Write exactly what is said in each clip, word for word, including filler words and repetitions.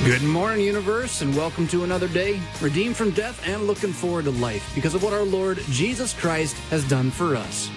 Good morning, universe, and welcome to another day, redeemed from death and looking forward to life because of what our Lord Jesus Christ has done for us.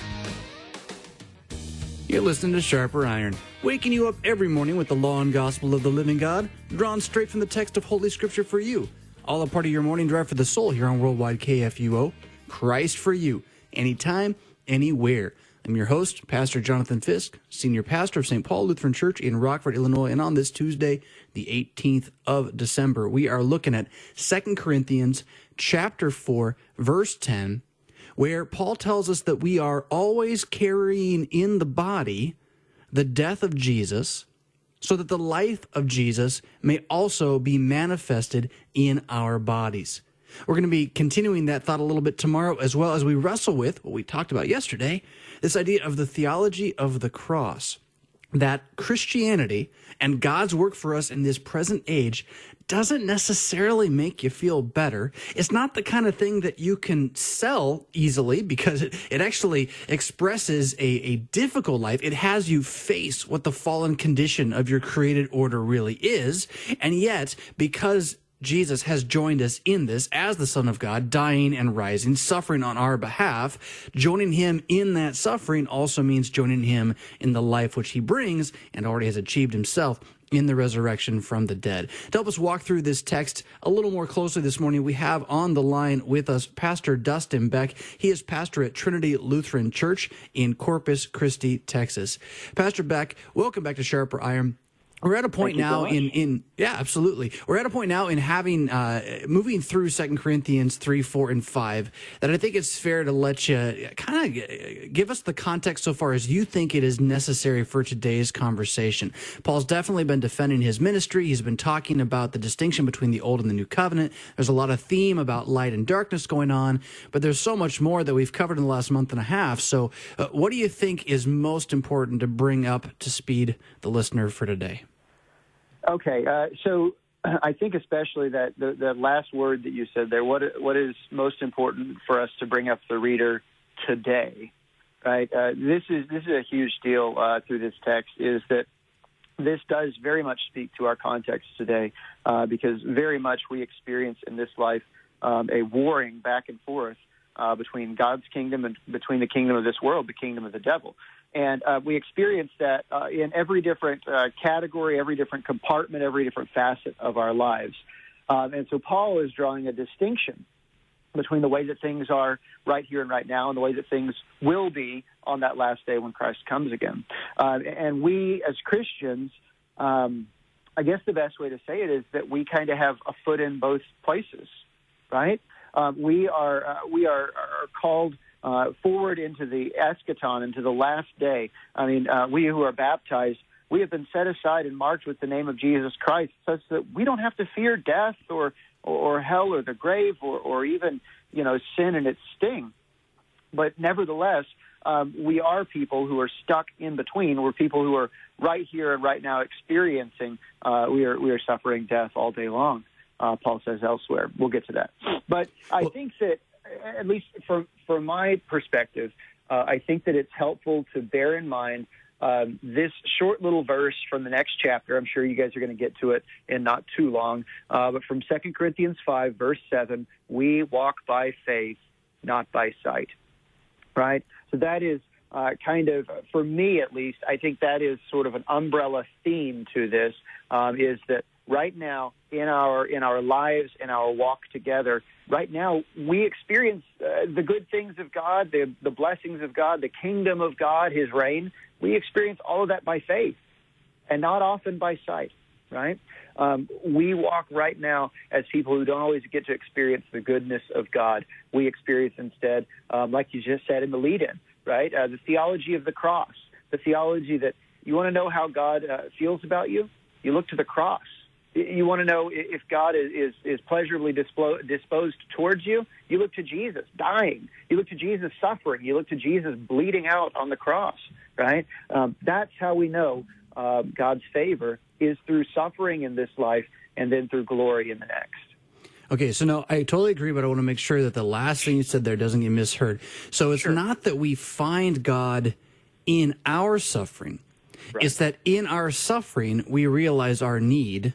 You're listening to Sharper Iron, waking you up every morning with the law and gospel of the living God, drawn straight from the text of Holy Scripture for you. All a part of your morning drive for the soul here on Worldwide K F U O. Christ for you, anytime, anywhere. I'm your host, Pastor Jonathan Fisk, Senior Pastor of Saint Paul Lutheran Church in Rockford, Illinois, and on this Tuesday, the eighteenth of December, we are looking at Second Corinthians chapter four, verse ten, where Paul tells us that we are always carrying in the body the death of Jesus, so that the life of Jesus may also be manifested in our bodies. We're going to be continuing that thought a little bit tomorrow, as well as we wrestle with what we talked about yesterday, this idea of the theology of the cross, that Christianity and God's work for us in this present age doesn't necessarily make you feel better. It's not the kind of thing that you can sell easily because it, it actually expresses a, a difficult life. It has you face what the fallen condition of your created order really is. And yet, because Jesus has joined us in this as the Son of God, dying and rising, suffering on our behalf. Joining him in that suffering also means joining him in the life which he brings and already has achieved himself in the resurrection from the dead. To help us walk through this text a little more closely this morning, we have on the line with us Pastor Dustin Beck. He is pastor at Trinity Lutheran Church in Corpus Christi, Texas. Pastor Beck, welcome back to Sharper Iron. We're at a point now in, in, yeah, absolutely. We're at a point now in having, uh, moving through Second Corinthians three, four, and five, that I think it's fair to let you kind of give us the context so far as you think it is necessary for today's conversation. Paul's definitely been defending his ministry. He's been talking about the distinction between the Old and the New Covenant. There's a lot of theme about light and darkness going on, but there's so much more that we've covered in the last month and a half. So uh, what do you think is most important to bring up to speed the listener for today? Okay, uh, so I think especially that the, the last word that you said there, what what is most important for us to bring up the reader today, right? Uh, this is this is a huge deal uh, through this text, is that this does very much speak to our context today, uh, because very much we experience in this life um, a warring back and forth uh, between God's kingdom and between the kingdom of this world, the kingdom of the devil. And uh, we experience that uh, in every different uh, category, every different compartment, every different facet of our lives. Um, and so Paul is drawing a distinction between the way that things are right here and right now and the way that things will be on that last day when Christ comes again. Uh, and we, as Christians, um, I guess the best way to say it is that we kind of have a foot in both places, right? Um, we are uh, we are, are called Uh, forward into the eschaton, into the last day. I mean, uh, we who are baptized, we have been set aside and marked with the name of Jesus Christ such that we don't have to fear death or, or, or hell or the grave or, or even, you know, sin and its sting. But nevertheless, um, we are people who are stuck in between. We're people who are right here and right now experiencing, uh, we are we are suffering death all day long, uh, Paul says elsewhere. We'll get to that. But I think that, at least from, from my perspective, uh, I think that it's helpful to bear in mind um, this short little verse from the next chapter. I'm sure you guys are going to get to it in not too long. Uh, but from Second Corinthians five, verse seven, we walk by faith, not by sight. Right? So that is uh, kind of, for me at least, I think that is sort of an umbrella theme to this, um, is that right now in our in our lives, in our walk together, right now we experience uh, the good things of God, the, the blessings of God, the kingdom of God, his reign. We experience all of that by faith and not often by sight, right? Um, we walk right now as people who don't always get to experience the goodness of God. We experience instead, um, like you just said in the lead-in, right, uh, the theology of the cross, the theology that you want to know how God uh, feels about you, you look to the cross. You want to know if God is, is, is pleasurably dispo- disposed towards you, you look to Jesus dying. You look to Jesus suffering. You look to Jesus bleeding out on the cross, right? Um, that's how we know uh, God's favor is through suffering in this life and then through glory in the next. Okay, so no, I totally agree, but I want to make sure that the last thing you said there doesn't get misheard. So it's Sure. not that we find God in our suffering. Right. It's that in our suffering, we realize our need.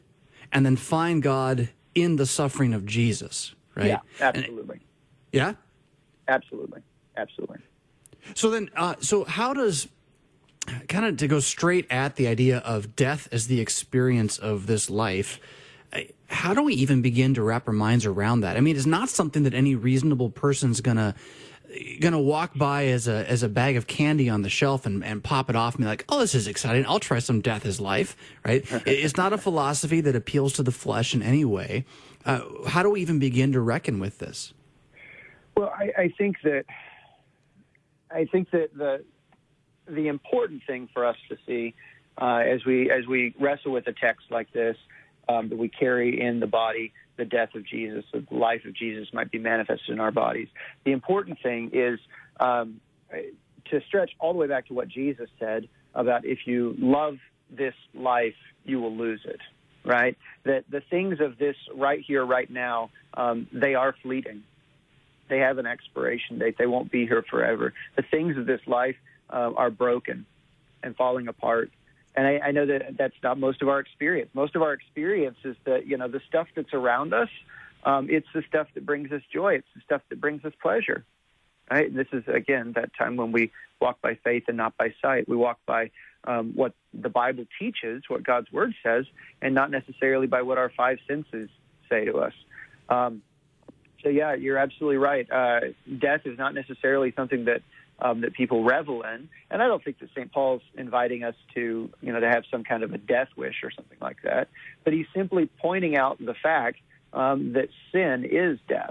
and then find God in the suffering of Jesus, right? Yeah, absolutely. And, yeah? Absolutely. Absolutely. So then, uh, so how does, kind of to go straight at the idea of death as the experience of this life, how do we even begin to wrap our minds around that? I mean, it's not something that any reasonable person's gonna gonna walk by as a as a bag of candy on the shelf and, and pop it off and be like, oh, this is exciting. I'll try some death as life, right? It's not a philosophy that appeals to the flesh in any way. Uh, how do we even begin to reckon with this? Well, I, I think that I think that the the important thing for us to see uh, as we as we wrestle with a text like this, um, that we carry in the body the death of Jesus, the life of Jesus might be manifested in our bodies. The important thing is um, to stretch all the way back to what Jesus said about if you love this life, you will lose it, right? That the things of this right here, right now, um, they are fleeting. They have an expiration date. They won't be here forever. The things of this life uh, are broken and falling apart. And I, I know that that's not most of our experience. Most of our experience is that, you know, the stuff that's around us, um, it's the stuff that brings us joy. It's the stuff that brings us pleasure, right? And this is, again, that time when we walk by faith and not by sight. We walk by um, what the Bible teaches, what God's Word says, and not necessarily by what our five senses say to us. Um, so, yeah, you're absolutely right. Uh, death is not necessarily something that Um, that people revel in. And I don't think that Saint Paul's inviting us to, you know, to have some kind of a death wish or something like that. But he's simply pointing out the fact um, that sin is death.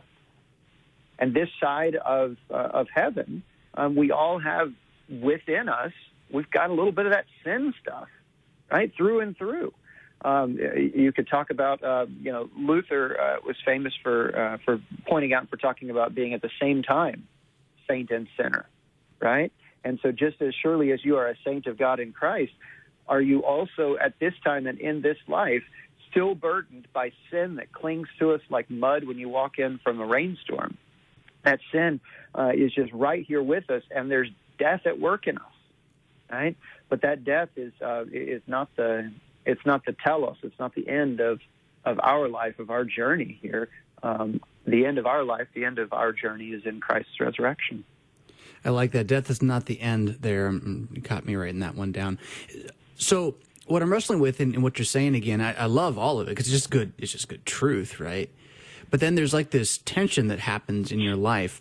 And this side of uh, of heaven, um, we all have within us, we've got a little bit of that sin stuff, right, through and through. Um, you could talk about, uh, you know, Luther uh, was famous for uh, for pointing out and for talking about being at the same time saint and sinner. Right? And so just as surely as you are a saint of God in Christ, are you also at this time and in this life still burdened by sin that clings to us like mud when you walk in from a rainstorm? That sin uh, is just right here with us, and there's death at work in us, right? But that death is uh, is not the it's not the telos. It's not the end of, of our life, of our journey here. Um, the end of our life, the end of our journey is in Christ's resurrection. I like that. Death is not the end there. You caught me writing that one down. So what I'm wrestling with in, in what you're saying again, I, I love all of it because it's just good. It's just good truth, right? But then there's like this tension that happens in your life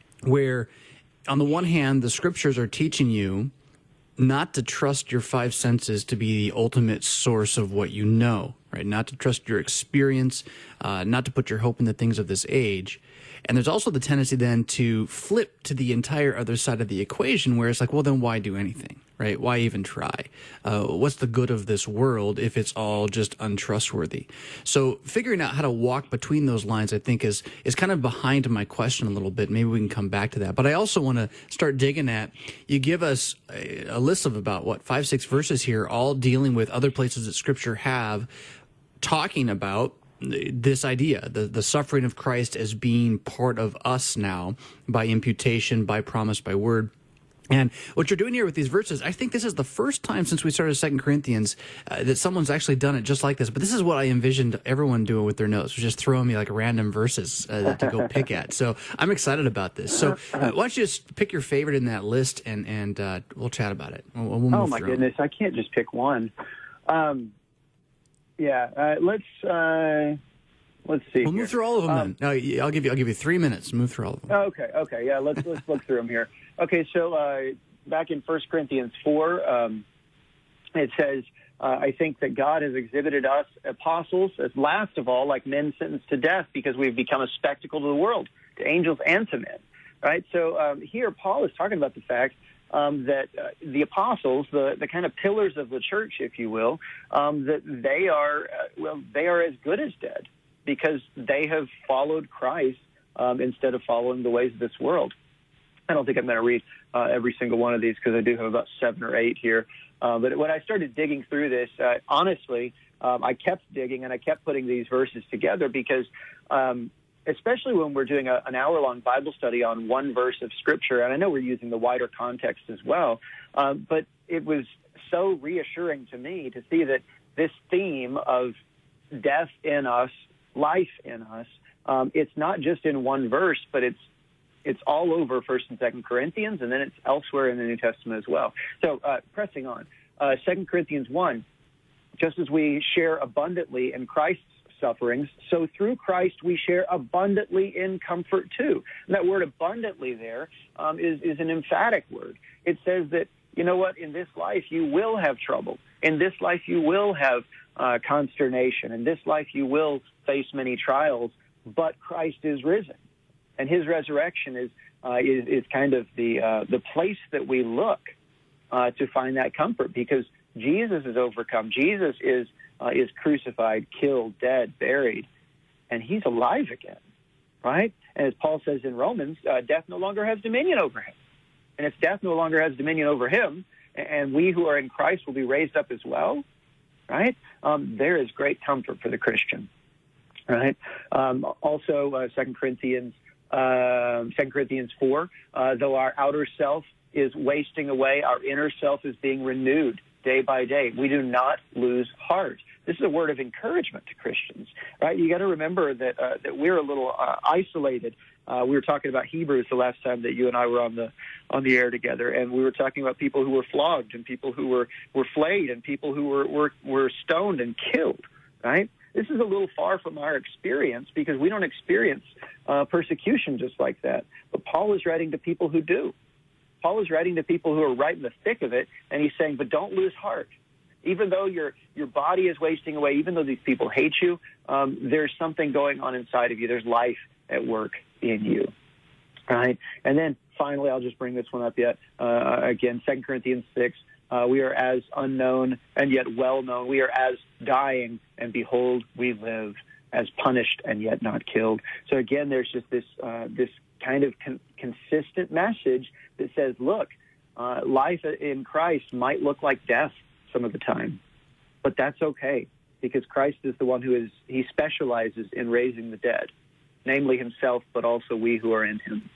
where on the one hand, the scriptures are teaching you not to trust your five senses to be the ultimate source of what you know, right? Not to trust your experience, uh, not to put your hope in the things of this age. And there's also the tendency then to flip to the entire other side of the equation where it's like, well, then why do anything, right? Why even try? Uh, what's the good of this world if it's all just untrustworthy? So figuring out how to walk between those lines, I think, is is kind of behind my question a little bit. Maybe we can come back to that. But I also want to start digging at, you give us a, a list of about, what, five, six verses here, all dealing with other places that Scripture have talking about this idea, the, the suffering of Christ as being part of us now by imputation, by promise, by word. And what you're doing here with these verses, I think this is the first time since we started Second Corinthians uh, that someone's actually done it just like this. But this is what I envisioned everyone doing with their notes, was just throwing me like random verses uh, to go pick at. So I'm excited about this. So uh, why don't you just pick your favorite in that list, and, and uh, we'll chat about it. We'll, we'll move oh, my through goodness. them. I can't just pick one. Um Yeah, uh, let's uh, let's see. We'll here. move through all of them. Um, then. No, I'll give you. I'll give you three minutes. Move through all of them. Okay, okay, yeah. Let's let's look through them here. Okay, so uh, back in First Corinthians four, um, it says, uh, "I think that God has exhibited us apostles as last of all, like men sentenced to death, because we've become a spectacle to the world, to angels and to men." Right. So um, here, Paul is talking about the fact Um, that uh, the apostles, the, the kind of pillars of the church, if you will, um, that they are, uh, well, they are as good as dead because they have followed Christ um, instead of following the ways of this world. I don't think I'm going to read uh, every single one of these because I do have about seven or eight here. Uh, but when I started digging through this, uh, honestly, um, I kept digging and I kept putting these verses together because um, especially when we're doing a, an hour-long Bible study on one verse of Scripture, and I know we're using the wider context as well, um, but it was so reassuring to me to see that this theme of death in us, life in us. Um, it's not just in one verse, but it's it's all over First and Second Corinthians, and then it's elsewhere in the New Testament as well. So uh, pressing on, uh, Second Corinthians one, just as we share abundantly in Christ's sufferings, so through Christ we share abundantly in comfort too. And that word abundantly there um, is, is an emphatic word. It says that, you know what, in this life you will have trouble. In this life you will have uh, consternation. In this life you will face many trials, but Christ is risen. And his resurrection is uh, is, is kind of the uh, the place that we look uh, to find that comfort, because Jesus is overcome. Jesus is uh, is crucified, killed, dead, buried, and he's alive again, right? And as Paul says in Romans, uh, death no longer has dominion over him. And if death no longer has dominion over him, and we who are in Christ will be raised up as well, right? Um, there is great comfort for the Christian, right? Um, also, uh, Second Corinthians. Uh, Second Corinthians four, uh, though our outer self is wasting away, our inner self is being renewed day by day. We do not lose heart. This is a word of encouragement to Christians, right? You got to remember that uh, that we're a little uh, isolated. Uh, we were talking about Hebrews the last time that you and I were on the on the air together, and we were talking about people who were flogged and people who were, were flayed and people who were, were were stoned and killed, right? This is a little far from our experience because we don't experience uh, persecution just like that. But Paul is writing to people who do. Paul is writing to people who are right in the thick of it, and he's saying, but don't lose heart. Even though your your body is wasting away, even though these people hate you, um, there's something going on inside of you. There's life at work in you, right? And then finally, I'll just bring this one up yet. Uh, again, Second Corinthians six. Uh, we are as unknown and yet well-known. We are as dying, and behold, we live, as punished and yet not killed. So again, there's just this uh, this kind of con- consistent message that says, look, uh, life in Christ might look like death some of the time, but that's okay, because Christ is the one who is, he specializes in raising the dead, namely himself, but also we who are in him.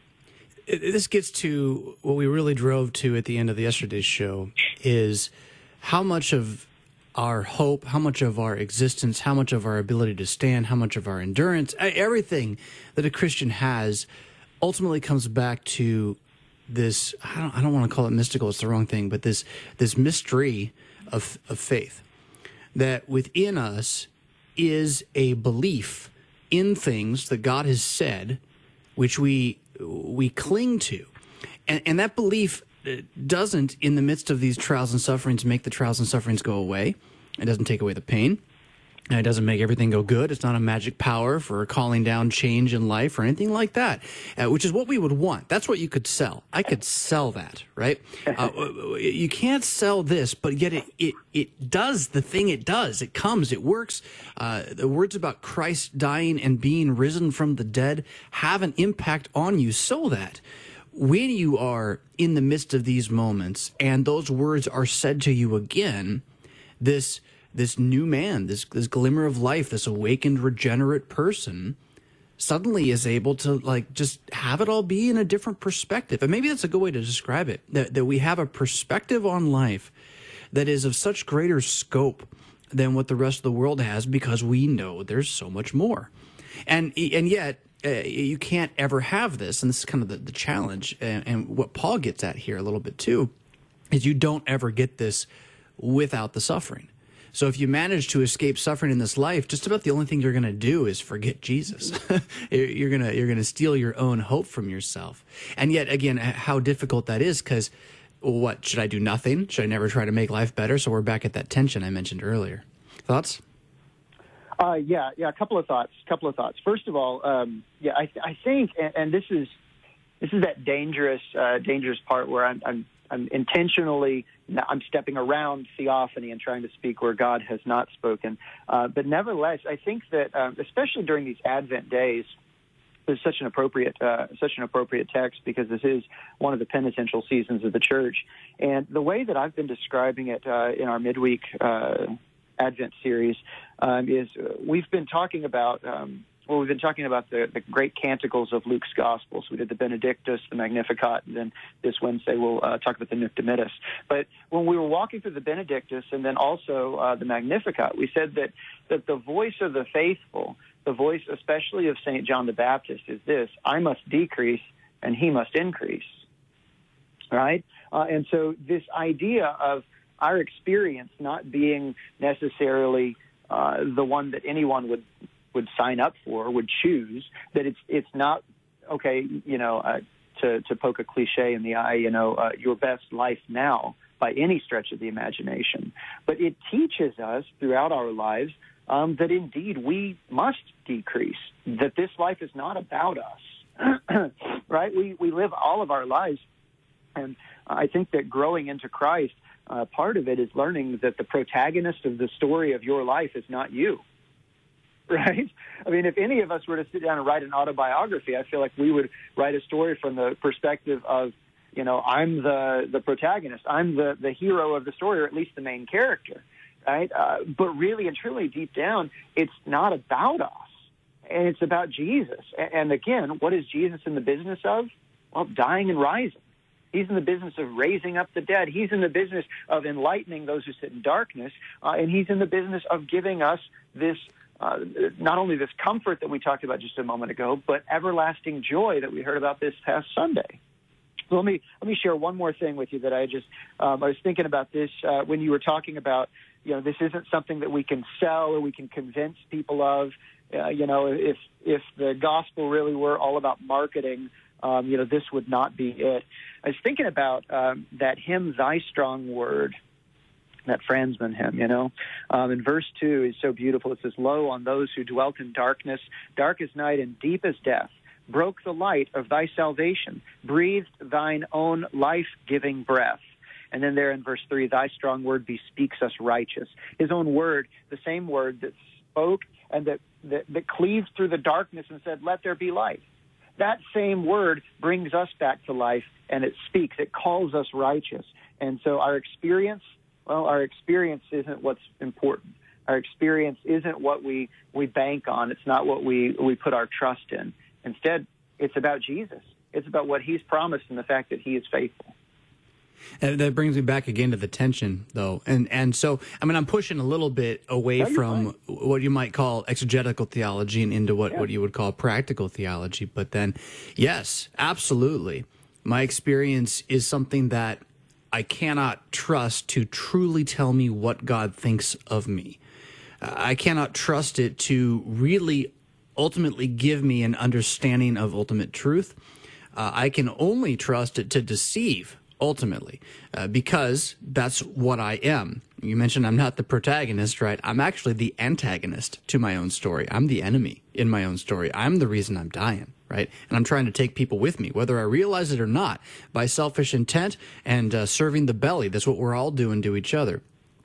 This gets to what we really drove to at the end of yesterday's show, is how much of our hope, how much of our existence, how much of our ability to stand, how much of our endurance, everything that a Christian has ultimately comes back to this, I don't, I don't want to call it mystical, it's the wrong thing, but this this mystery of, of faith, that within us is a belief in things that God has said, which we we cling to. And, and that belief doesn't, in the midst of these trials and sufferings, make the trials and sufferings go away. It doesn't take away the pain. And it doesn't make everything go good. It's not a magic power for calling down change in life or anything like that, uh, which is what we would want. That's what you could sell. I could sell that, right? Uh, you can't sell this, but yet it, it, it does the thing it does. It comes, it works. Uh, the words about Christ dying and being risen from the dead have an impact on you, so that when you are in the midst of these moments and those words are said to you again, this this new man, this this glimmer of life, this awakened, regenerate person suddenly is able to, like, just have it all be in a different perspective. And maybe that's a good way to describe it, that, that we have a perspective on life that is of such greater scope than what the rest of the world has, because we know there's so much more. And and yet, uh, you can't ever have this, and this is kind of the, the challenge, and, and what Paul gets at here a little bit too, is you don't ever get this without the suffering. So if you manage to escape suffering in this life, just about the only thing you're going to do is forget Jesus. you're going to you're going to steal your own hope from yourself. And yet, again, how difficult that is, because what, should I do nothing? Should I never try to make life better? So we're back at that tension I mentioned earlier. Thoughts? Uh, yeah, yeah. A couple of thoughts. A couple of thoughts. First of all, um, yeah, I, I think, and, and this is this is that dangerous, uh, dangerous part where I'm, I'm I'm intentionally, I'm stepping around theophany and trying to speak where God has not spoken. Uh, but nevertheless, I think that, um, especially during these Advent days, this is such an appropriate, uh, such an appropriate text, because this is one of the penitential seasons of the church. And the way that I've been describing it uh, in our midweek uh, Advent series um, is uh, we've been talking about um, well, we've been talking about the, the great canticles of Luke's Gospel. So we did the Benedictus, the Magnificat, and then this Wednesday we'll uh, talk about the Nunc Dimittis. But when we were walking through the Benedictus and then also uh, the Magnificat, we said that, that the voice of the faithful, the voice especially of Saint John the Baptist, is this: I must decrease and he must increase. Right? Uh, and so this idea of our experience not being necessarily uh, the one that anyone would would sign up for, would choose, that it's it's not, okay, you know, uh, to, to poke a cliche in the eye, you know, uh, your best life now by any stretch of the imagination. But it teaches us throughout our lives um, that indeed we must decrease, that this life is not about us, right? We, we live all of our lives. And I think that growing into Christ, uh, part of it is learning that the protagonist of the story of your life is not you. Right? I mean, if any of us were to sit down and write an autobiography, I feel like we would write a story from the perspective of, you know, I'm the, the protagonist. I'm the, the hero of the story, or at least the main character, right? Uh, but really and truly, deep down, it's not about us, and it's about Jesus. And, and again, what is Jesus in the business of? Well, dying and rising. He's in the business of raising up the dead. He's in the business of enlightening those who sit in darkness, uh, and he's in the business of giving us this Uh, not only this comfort that we talked about just a moment ago, but everlasting joy that we heard about this past Sunday. So let me let me share one more thing with you that I just um, I was thinking about this uh, when you were talking about, you know, this isn't something that we can sell or we can convince people of. Uh, you know, if if the gospel really were all about marketing, um, you know, this would not be it. I was thinking about um, that hymn, "Thy Strong Word," that Franzman hymn, you know. Um, in verse two is so beautiful. It says, "Lo, on those who dwelt in darkness, dark as night and deep as death, broke the light of thy salvation, breathed thine own life-giving breath." And then there in verse three, "Thy strong word bespeaks us righteous." His own word, the same word that spoke and that, that, that cleaved through the darkness and said, "Let there be light." That same word brings us back to life, and it speaks. It calls us righteous. And so our experience, well, our experience isn't what's important. Our experience isn't what we, we bank on. It's not what we, we put our trust in. Instead, it's about Jesus. It's about what he's promised and the fact that he is faithful. And that brings me back again to the tension, though. And and so, I mean, I'm pushing a little bit away No, from fine. what you might call exegetical theology and into what, Yeah. what you would call practical theology. But then, yes, absolutely. My experience is something that I cannot trust to truly tell me what God thinks of me. Uh, I cannot trust it to really ultimately give me an understanding of ultimate truth. Uh, I can only trust it to deceive, ultimately, uh, because that's what I am. You mentioned I'm not the protagonist, right? I'm actually the antagonist to my own story. I'm the enemy in my own story. I'm the reason I'm dying, right? And I'm trying to take people with me, whether I realize it or not, by selfish intent and uh, serving the belly. That's what we're all doing to each other.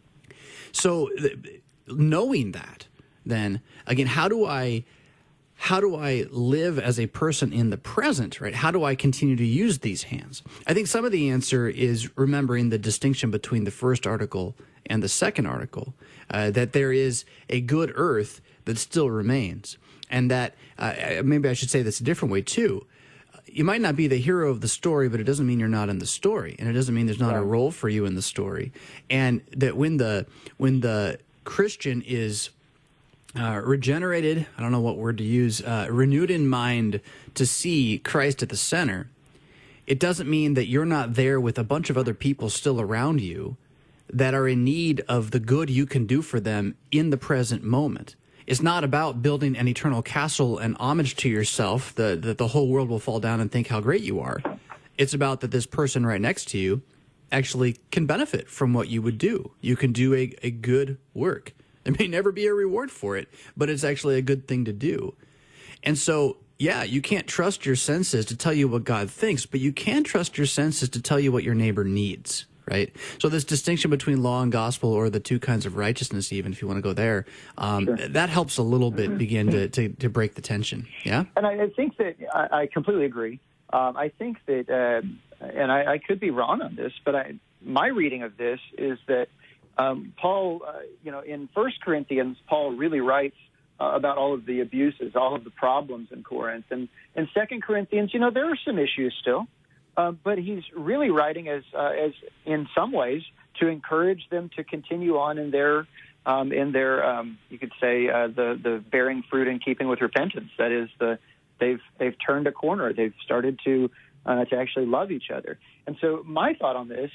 So th- knowing that, then, again, how do I... How do I live as a person in the present, right? How do I continue to use these hands? I think some of the answer is remembering the distinction between the first article and the second article, uh, that there is a good earth that still remains. And that, uh, maybe I should say this a different way too. You might not be the hero of the story, but it doesn't mean you're not in the story. And it doesn't mean there's not a role for you in the story. And that when the, when the Christian is Uh, regenerated, I don't know what word to use, uh, renewed in mind to see Christ at the center, it doesn't mean that you're not there with a bunch of other people still around you that are in need of the good you can do for them in the present moment. It's not about building an eternal castle and homage to yourself that, that the whole world will fall down and think how great you are. It's about that this person right next to you actually can benefit from what you would do. You can do a, a good work. There may never be a reward for it, but it's actually a good thing to do. And so, yeah, you can't trust your senses to tell you what God thinks, but you can trust your senses to tell you what your neighbor needs, right? So this distinction between law and gospel, or the two kinds of righteousness, even if you want to go there, um, sure. that helps a little bit begin to, to, to break the tension, yeah? And I, I think that I, I completely agree. Um, I think that, uh, and I, I could be wrong on this, but I, my reading of this is that Um, Paul, uh, you know, in First Corinthians, Paul really writes uh, about all of the abuses, all of the problems in Corinth. And in Second Corinthians, you know, there are some issues still, uh, but he's really writing as, uh, as in some ways, to encourage them to continue on in their, um, in their, um, you could say, uh, the the bearing fruit in keeping with repentance. That is, the they've they've turned a corner. They've started to uh, to actually love each other. And so, my thought on this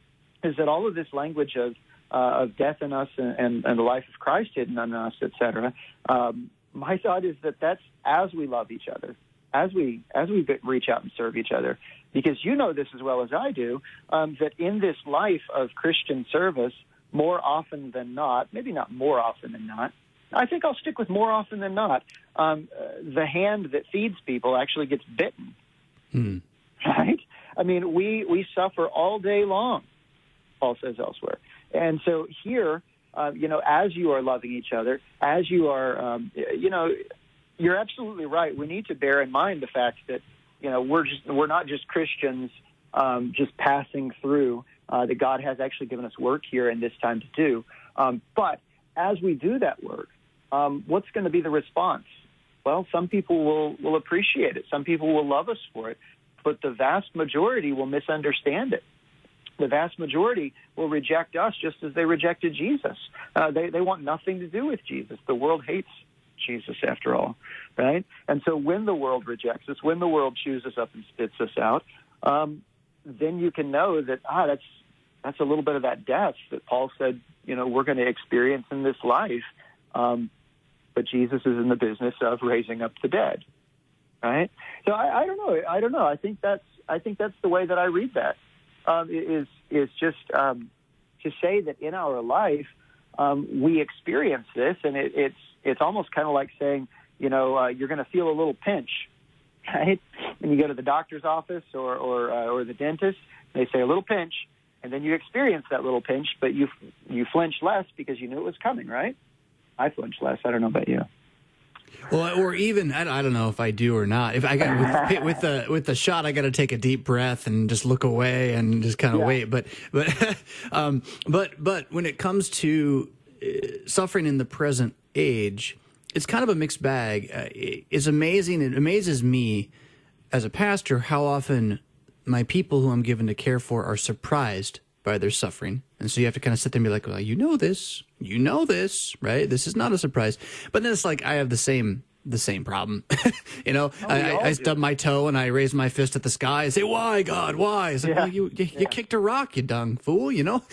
is that all of this language of uh, of death in us and, and, and the life of Christ hidden in us, et cetera. Um, my thought is that that's as we love each other, as we as we reach out and serve each other. Because you know this as well as I do, um, that in this life of Christian service, more often than not, maybe not more often than not, I think I'll stick with more often than not, um, uh, the hand that feeds people actually gets bitten, hmm. right? I mean, we, we suffer all day long, Paul says elsewhere. And so here, uh, you know, as you are loving each other, as you are, um, you know, you're absolutely right. We need to bear in mind the fact that, you know, we're just we're not just Christians um, just passing through, uh, that God has actually given us work here in this time to do. Um, but as we do that work, um, what's going to be the response? Well, some people will, will appreciate it. Some people will love us for it. But the vast majority will misunderstand it. The vast majority will reject us just as they rejected Jesus. Uh, they, they want nothing to do with Jesus. The world hates Jesus, after all, right? And so when the world rejects us, when the world chews us up and spits us out, um, then you can know that, ah, that's that's a little bit of that death that Paul said, you know, we're going to experience in this life. Um, but Jesus is in the business of raising up the dead, right? So I, I don't know. I don't know. I think that's I think that's the way that I read that. Um, is is just um, to say that in our life um, we experience this, and it, it's it's almost kind of like saying, you know, uh, you're going to feel a little pinch, right? And you go to the doctor's office or or, uh, or the dentist, they say a little pinch, and then you experience that little pinch, but you you flinch less because you knew it was coming, right? I flinch less. I don't know about you. Well, or even I, I don't know if I do or not. If I got with, with the with the shot, I got to take a deep breath and just look away and just kind of yeah. wait. But but um, but but when it comes to uh, suffering in the present age, it's kind of a mixed bag. Uh, it's amazing. It amazes me as a pastor how often my people who I'm given to care for are surprised by their suffering. And so you have to kind of sit there and be like, well, you know this, you know this, right? This is not a surprise. But then it's like I have the same the same problem. you know, oh, I, I stub my toe and I raise my fist at the sky and say, why, God, why? It's like, yeah. well, you, you, yeah. you kicked a rock, you dung fool, you know?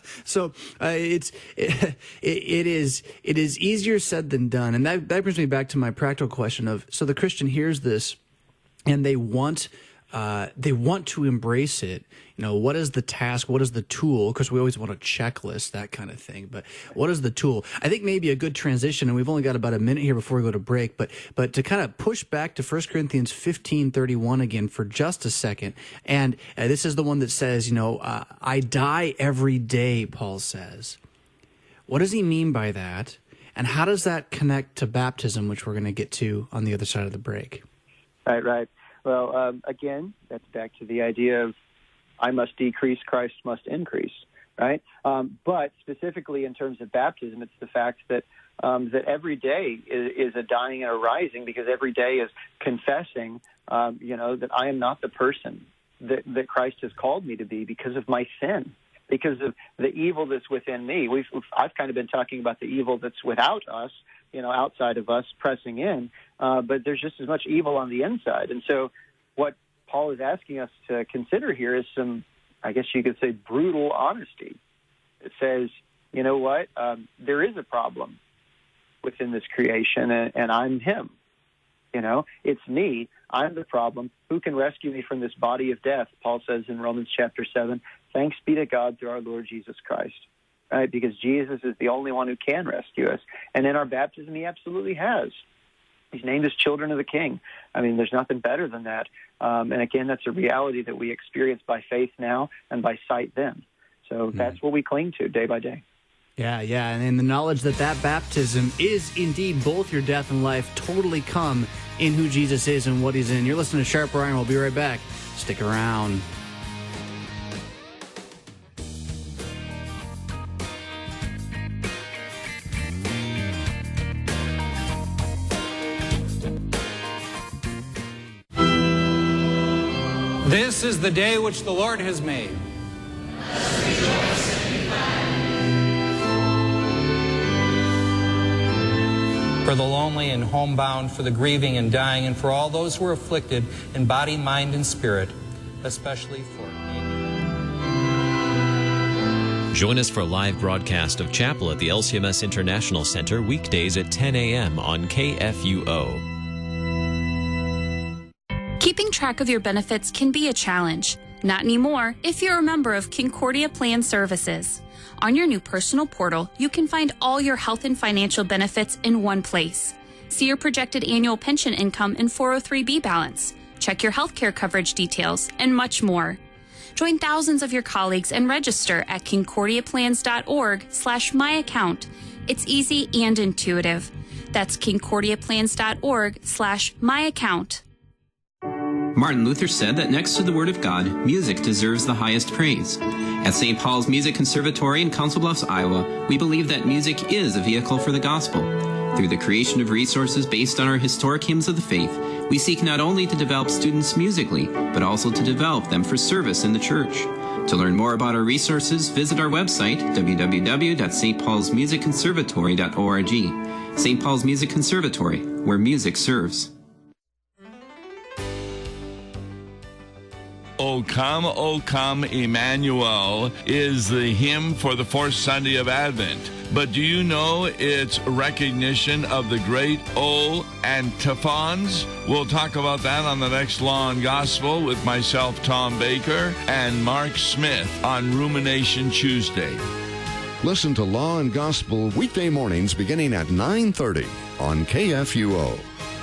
so uh, it's it, it is it is easier said than done. And that, that brings me back to my practical question of, so the Christian hears this and they want Uh, they want to embrace it. You know, what is the task? What is the tool? Because we always want a checklist, that kind of thing. But what is the tool? I think maybe a good transition, and we've only got about a minute here before we go to break, but but to kind of push back to First Corinthians fifteen thirty-one again for just a second. And uh, this is the one that says, you know, uh, I die every day, Paul says. What does he mean by that? And how does that connect to baptism, which we're going to get to on the other side of the break? Right, right. Well, um, again, that's back to the idea of I must decrease, Christ must increase, right? Um, but specifically in terms of baptism, it's the fact that um, that every day is, is a dying and a rising, because every day is confessing, um, you know, that I am not the person that, that Christ has called me to be because of my sin, because of the evil that's within me. We've, I've kind of been talking about the evil that's without us, you know, outside of us pressing in, uh, but there's just as much evil on the inside. And so what Paul is asking us to consider here is some, I guess you could say, brutal honesty. It says, you know what, um, there is a problem within this creation, and, and I'm him. You know, it's me. I'm the problem. Who can rescue me from this body of death? Paul says in Romans chapter seven, thanks be to God through our Lord Jesus Christ. Right? Because Jesus is the only one who can rescue us. And in our baptism, he absolutely has. He's named us children of the King. I mean, there's nothing better than that. Um, and again, that's a reality that we experience by faith now and by sight then. So mm-hmm. that's what we cling to day by day. Yeah, yeah. And in the knowledge that that baptism is indeed both your death and life totally come in who Jesus is and what he's in. You're listening to Sharper Iron. We'll be right back. Stick around. This is the day which the Lord has made. For the lonely and homebound, for the grieving and dying, and for all those who are afflicted in body, mind, and spirit, especially for... Join us for a live broadcast of Chapel at the L C M S International Center weekdays at ten a.m. on K F U O. Keeping track of your benefits can be a challenge. Not anymore if you're a member of Concordia Plan Services. On your new personal portal, you can find all your health and financial benefits in one place. See your projected annual pension income and four oh three B balance. Check your health care coverage details, and much more. Join thousands of your colleagues and register at concordiaplans.org slash my account. It's easy and intuitive. That's concordiaplans.org slash my account. Martin Luther said that next to the Word of God, music deserves the highest praise. At Saint Paul's Music Conservatory in Council Bluffs, Iowa, we believe that music is a vehicle for the gospel. Through the creation of resources based on our historic hymns of the faith, we seek not only to develop students musically, but also to develop them for service in the church. To learn more about our resources, visit our website, w w w dot s t pauls music conservatory dot org. Saint Paul's Music Conservatory, where music serves. O Come, O Come, Emmanuel is the hymn for the fourth Sunday of Advent. But do you know its recognition of the great O antiphons? We'll talk about that on the next Law and Gospel with myself, Tom Baker, and Mark Smith on Rumination Tuesday. Listen to Law and Gospel weekday mornings beginning at nine thirty on K F U O.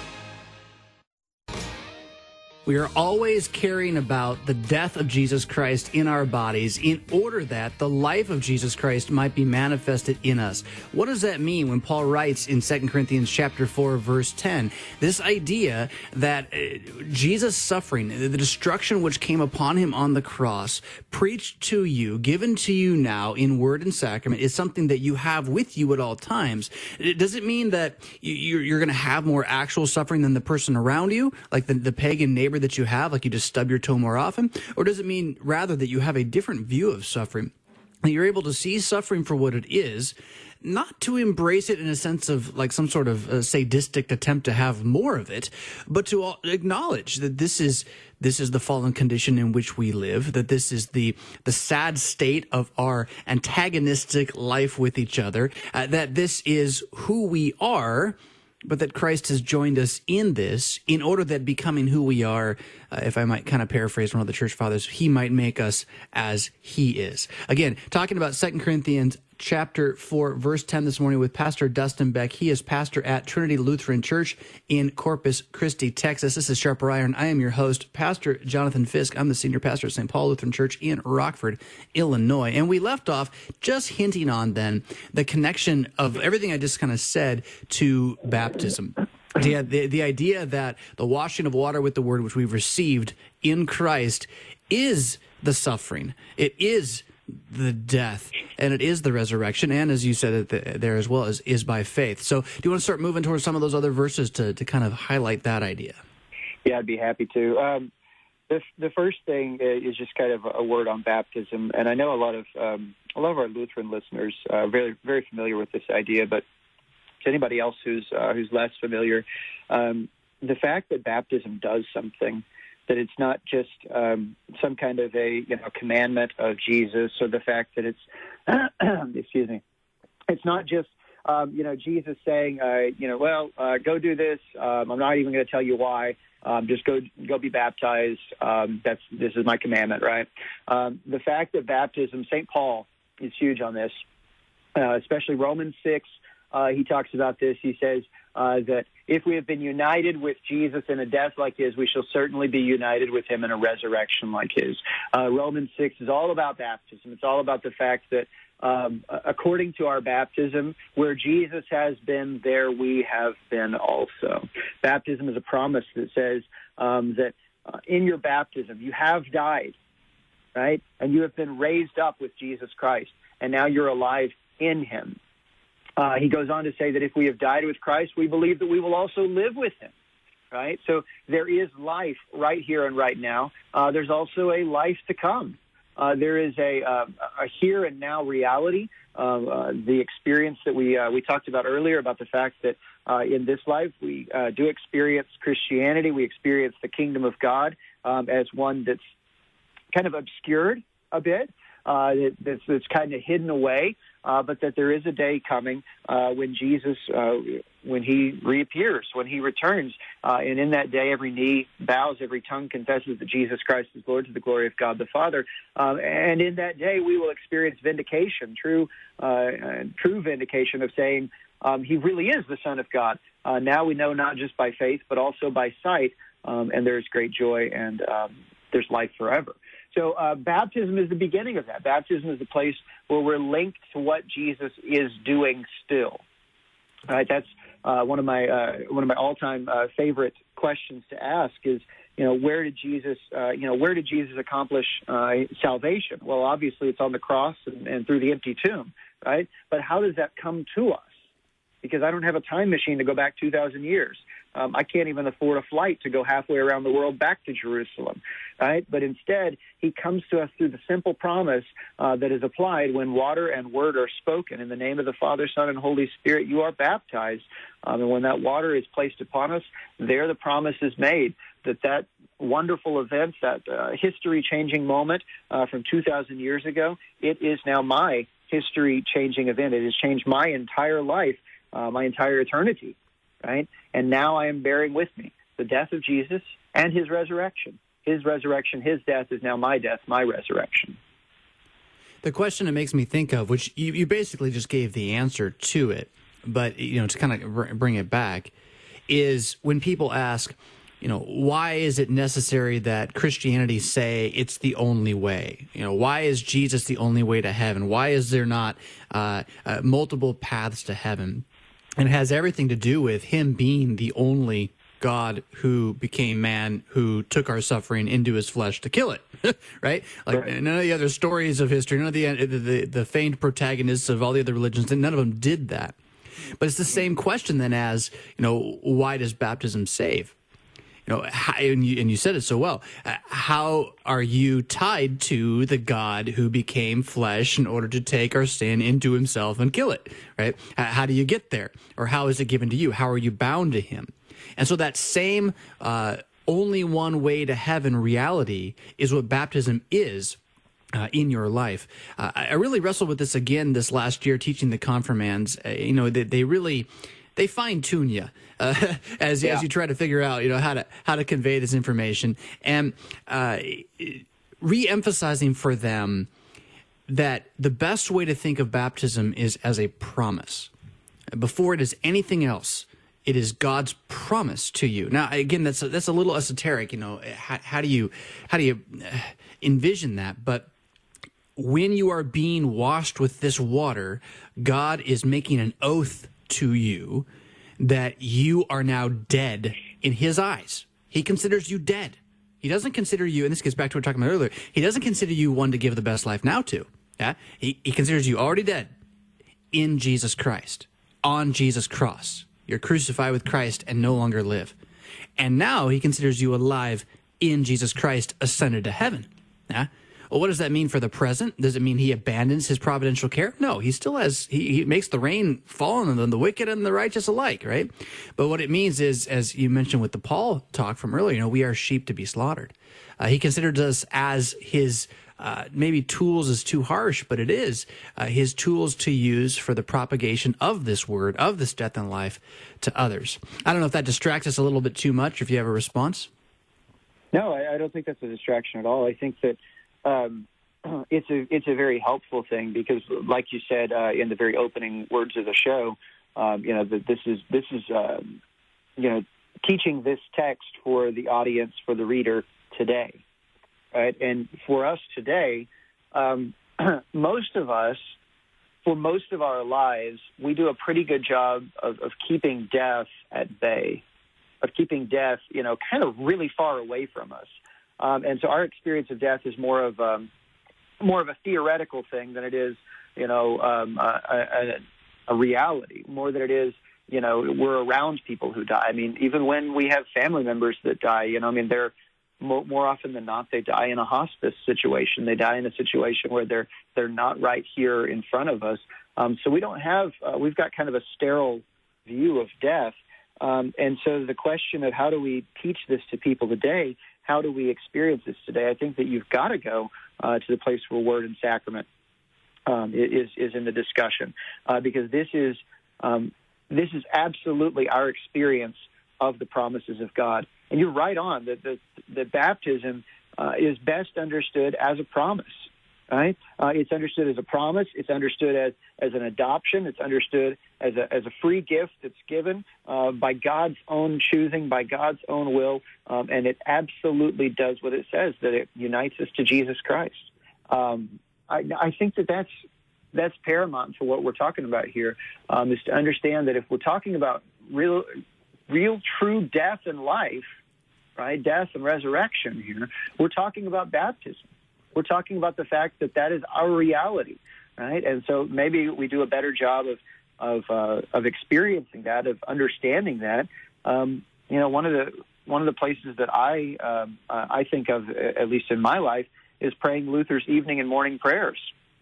We are always caring about the death of Jesus Christ in our bodies in order that the life of Jesus Christ might be manifested in us. What does that mean when Paul writes in Second Corinthians chapter four, verse ten? This idea that uh, Jesus' suffering, the destruction which came upon him on the cross, preached to you, given to you now in word and sacrament, is something that you have with you at all times. Does it mean that you're, you're going to have more actual suffering than the person around you, like the, the pagan neighbor that you have, like you just stub your toe more often? Or does it mean rather that you have a different view of suffering, that you're able to see suffering for what it is, not to embrace it in a sense of like some sort of uh, sadistic attempt to have more of it, but to acknowledge that this is this is the fallen condition in which we live, that this is the the sad state of our antagonistic life with each other, uh, that this is who we are, but that Christ has joined us in this in order that becoming who we are, uh, if I might kind of paraphrase one of the church fathers, he might make us as he is. Again, talking about Second Corinthians chapter four, verse ten this morning with Pastor Dustin Beck. He is pastor at Trinity Lutheran Church in Corpus Christi, Texas. This is Sharper Iron. I am your host, Pastor Jonathan Fisk. I'm the senior pastor at Saint Paul Lutheran Church in Rockford, Illinois. And we left off just hinting on then the connection of everything I just kind of said to baptism. The, the, the idea that the washing of water with the word which we've received in Christ is the suffering. It is the death, and it is the resurrection, and as you said it there as well, is, is by faith. So do you want to start moving towards some of those other verses to, to kind of highlight that idea? Yeah, I'd be happy to. Um, the, the first thing is just kind of a word on baptism, and I know a lot of um, a lot of our Lutheran listeners are very, very familiar with this idea, but to anybody else who's uh, who's less familiar, um, the fact that baptism does something, that it's not just um, some kind of a you know commandment of Jesus, or the fact that it's excuse me, it's not just um, you know Jesus saying uh, you know well uh, go do this. Um, I'm not even going to tell you why. Um, just go go be baptized. Um, that's this is my commandment, right? Um, the fact that baptism, Saint Paul is huge on this, uh, especially Romans six. Uh, he talks about this. He says uh, that if we have been united with Jesus in a death like his, we shall certainly be united with him in a resurrection like his. Uh, Romans six is all about baptism. It's all about the fact that um, according to our baptism, where Jesus has been, there we have been also. Baptism is a promise that says um, that uh, in your baptism you have died, right? And you have been raised up with Jesus Christ, and now you're alive in him. Uh, he goes on to say that if we have died with Christ, we believe that we will also live with him. right? So there is life right here and right now. Uh, there's also a life to come. Uh, there is a, uh, a here and now reality. Uh, uh, the experience that we uh, we talked about earlier about the fact that uh, in this life we uh, do experience Christianity. We experience the kingdom of God um, as one that's kind of obscured a bit, uh, that's, that's kind of hidden away, uh, but that there is a day coming uh, when Jesus, uh, when he reappears, when he returns, uh, and in that day every knee bows, every tongue confesses that Jesus Christ is Lord to the glory of God the Father. Um, and in that day we will experience vindication, true, uh, true vindication of saying um, he really is the Son of God. Uh, now we know not just by faith, but also by sight, um, and there's great joy and um, there's life forever. So uh, baptism is the beginning of that. Baptism is the place where we're linked to what Jesus is doing still. All right, that's uh, one of my uh, one of my all-time uh, favorite questions to ask is, you know, where did Jesus, uh, you know, where did Jesus accomplish uh, salvation? Well, obviously it's on the cross and, and through the empty tomb, right? But how does that come to us? Because I don't have a time machine to go back two thousand years. Um, I can't even afford a flight to go halfway around the world back to Jerusalem, right? But instead, he comes to us through the simple promise uh, that is applied when water and word are spoken. In the name of the Father, Son, and Holy Spirit, you are baptized. Um, and when that water is placed upon us, there the promise is made that that wonderful event, that uh, history-changing moment uh, from two thousand years ago, it is now my history-changing event. It has changed my entire life, uh, my entire eternity. Right? And now I am bearing with me the death of Jesus and his resurrection. His resurrection, his death is now my death, my resurrection. The question it makes me think of, which you, you basically just gave the answer to it, but you know, to kind of bring it back, is when people ask, you know, why is it necessary that Christianity say it's the only way? You know, why is Jesus the only way to heaven? Why is there not uh, uh, multiple paths to heaven? And it has everything to do with him being the only God who became man, who took our suffering into his flesh to kill it, right? Like right. None of the other stories of history, none of the, the the famed protagonists of all the other religions, none of them did that. But it's the same question then as, you know, why does baptism save? You know, how, and, you, and you said it so well. Uh, how are you tied to the God who became flesh in order to take our sin into himself and kill it, right? How, how do you get there? Or how is it given to you? How are you bound to him? And so that same uh, only one way to heaven reality is what baptism is uh, in your life. Uh, I really wrestled with this again this last year teaching the confirmands. Uh, you know, they, they really... They fine tune you uh, as yeah. as you try to figure out, you know, how to how to convey this information, and uh, re-emphasizing for them that the best way to think of baptism is as a promise. Before it is anything else, it is God's promise to you. Now, again, that's a, that's a little esoteric, you know. How, how do you how do you envision that? But when you are being washed with this water, God is making an oath to you that you are now dead in his eyes. He considers you dead. He doesn't consider you, and this gets back to what we were talking about earlier, he doesn't consider you one to give the best life now to. Yeah? He, he considers you already dead in Jesus Christ, on Jesus' cross. You're crucified with Christ and no longer live. And now he considers you alive in Jesus Christ, ascended to heaven. Yeah? Well, what does that mean for the present? Does it mean he abandons his providential care? No, he still has, he, he makes the rain fall on the wicked and the righteous alike, right? But what it means is, as you mentioned with the Paul talk from earlier, you know, we are sheep to be slaughtered. Uh, he considers us as his, uh, maybe tools is too harsh, but it is, uh, his tools to use for the propagation of this word, of this death and life to others. I don't know if that distracts us a little bit too much, or if you have a response. No, I, I don't think that's a distraction at all. I think that Um, it's a it's a very helpful thing because, like you said uh, in the very opening words of the show, um, you know that this is this is uh, you know teaching this text for the audience, for the reader today, right? And for us today, um, most of us, for most of our lives, we do a pretty good job of, of keeping death at bay, of keeping death, you know, kind of really far away from us. Um, and so our experience of death is more of um, more of a theoretical thing than it is, you know, um, a, a, a reality. More than it is, you know, we're around people who die. I mean, even when we have family members that die, you know, I mean, they're more, more often than not, they die in a hospice situation. They die in a situation where they're they're not right here in front of us. Um, so we don't have, uh, we've got kind of a sterile view of death. Um, and so the question of how do we teach this to people today, how do we experience this today, I think that you've got to go uh, to the place where word and sacrament um, is, is in the discussion, uh, because this is um, this is absolutely our experience of the promises of God. And you're right on, that the, the baptism uh, is best understood as a promise. Right? Uh, it's understood as a promise. It's understood as, as an adoption. It's understood as a as a free gift that's given uh, by God's own choosing, by God's own will, um, and it absolutely does what it says, that it unites us to Jesus Christ. Um, I, I think that that's that's paramount for what we're talking about here, um, is to understand that if we're talking about real, real, true death and life, right, death and resurrection here, we're talking about baptism. We're talking about the fact that that is our reality, right? And so maybe we do a better job of of, uh, of experiencing that, of understanding that. Um, you know, one of the one of the places that I um, uh, I think of, at least in my life, is praying Luther's evening and morning prayers.